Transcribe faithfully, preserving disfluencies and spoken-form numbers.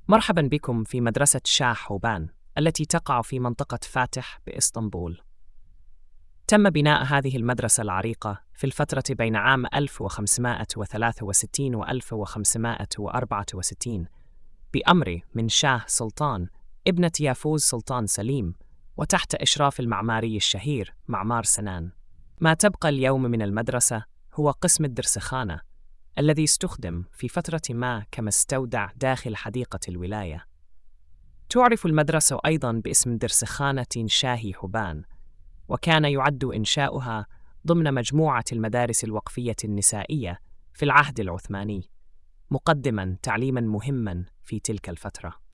مرحبا بكم في مدرسة شاه حوبان التي تقع في منطقة فاتح بإسطنبول. تم بناء هذه المدرسة العريقة في الفترة بين عام ألف وخمسمائة وثلاثة وستين و ألف وخمسمائة وأربعة وستين بأمر من شاه سلطان ابنة يافوز سلطان سليم، وتحت إشراف المعماري الشهير معمار سنان. ما تبقى اليوم من المدرسة هو قسم الدرسخانة الذي استخدم في فترة ما كمستودع داخل حديقة الولاية. تعرف المدرسة أيضاً باسم درسخانة شاهي حوبان، وكان يعد إنشاؤها ضمن مجموعة المدارس الوقفية النسائية في العهد العثماني، مقدماً تعليماً مهماً في تلك الفترة.